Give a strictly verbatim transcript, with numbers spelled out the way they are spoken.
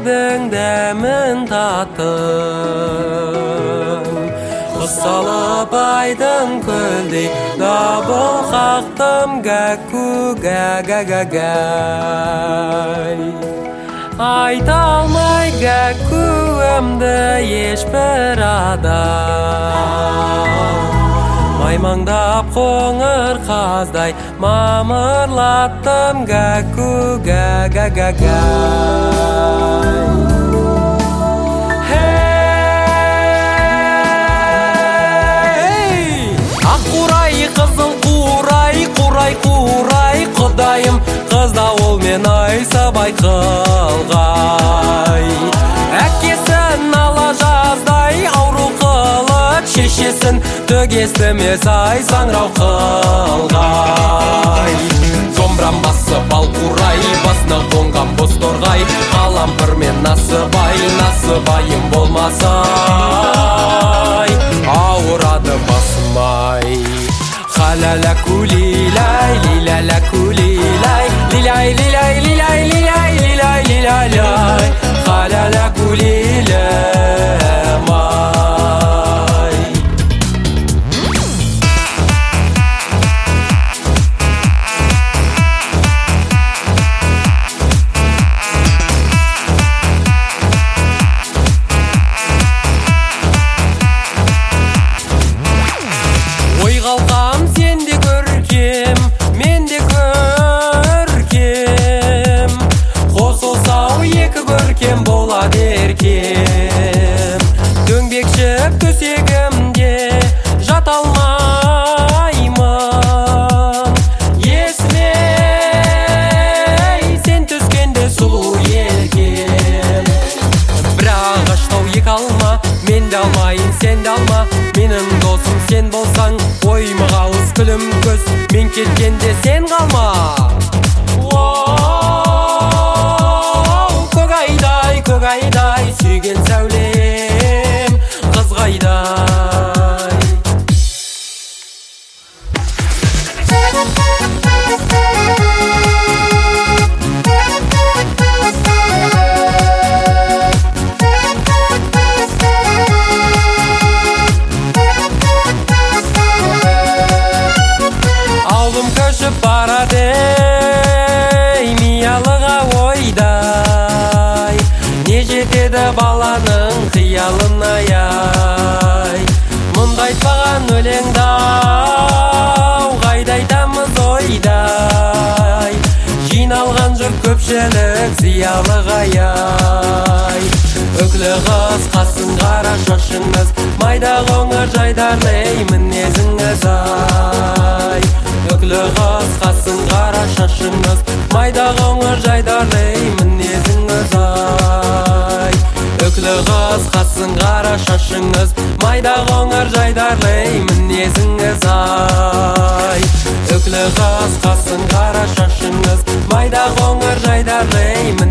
айдың дәмін таттым. Құс салып айдың көлдей дабыл қақтым, гәкку гә-гә-гә-гәй. Айта алмай гәккуімді ешбір адам. Маймаңдап қоңыр қаздай мамырлаттым, гәкку гә-гә-гә-гәй. Ақ қурай, қызыл қурай, қурай, қурай, құдайым қызда ол мен айсабай қылғай. Әкесін ала жаздай ауру қылып, шешесін төгестімес ай саңырау қылғай. Домбырам басып ал қурай, басына қонған боз торғай, қалампыр мен насыбай, насыбайым болмасай ауырады басымай. Халяля кулилай, лиляля кулилай, лиляй, лиляй, лиляй, лиляй, лиляй, лиляй, халяля кулилемай. Ой қалқам сен де көркем, мен де көркем, қосылсау екі көркем болады еркем. Дөңбекшіп төсегімде жата алмаймын, есімей сен түскенде сұлу еркем. Бір ағаштау екі алма, мен де алмайын сен де алма, менің досым сен болсаң, оймы қауыз күлім көз, мен кеткенде сен қалма. Көк айдай, көк айдай, сүйген сәулем қызғайдай. Аулым көшіп барады миялыға ойдай, не жетеді баланың қиялына ай. Мұнда айтпаған өлеңдау, қайда айтамыз ойдай, жиналған жұрт көпшілік зиялыға ай. Өкілі қыз қасын қара шашыңыз, майда қоңыр жайдарлай мінезіңіз ай. Өкілі қыз қасын қара шашыңыз, майда қоңыр жайдарлай мінезіңіз ай. Өкілі қыз қасын қара шашыңыз, майда қоңыр жайдарлай мінезіңіз ай. Өкілі қыз қасын қара шашыңыз, майда қоңыр жайдарлай